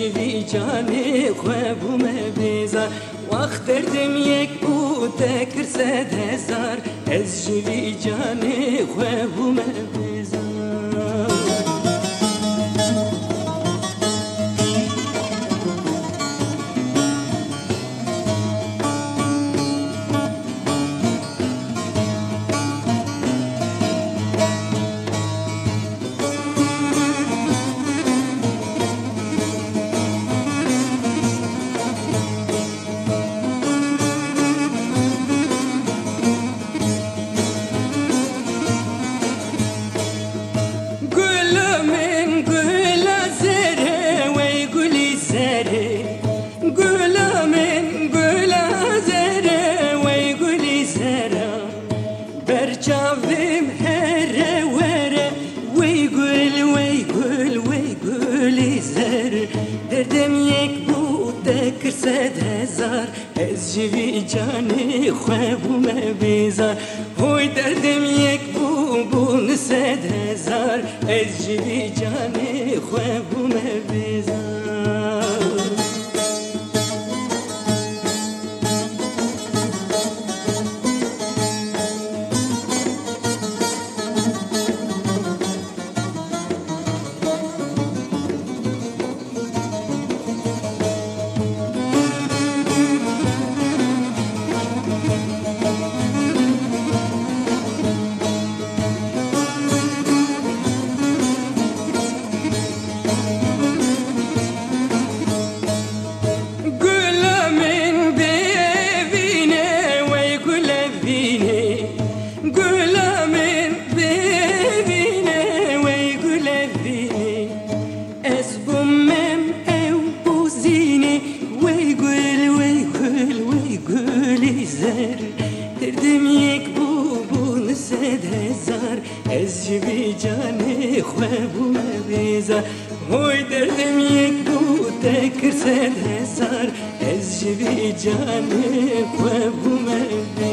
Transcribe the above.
جوی جانی خوابم بیزار وقت دردم یک بود تکر 100,000 از جوی جانی خوابم بیزار برجاوم هره وره وی گل زر دردم یک بود تکر 100,000 از جوی جانی خوابم بیزار وی دردم یک بود 100,000 از جوی جانی خوابم بیزار دردم یک بود 100,000 از جوی جانی خوابم بیزار وی دردم یک بود تکر 100,000 از جوی جانی خوابم بیزار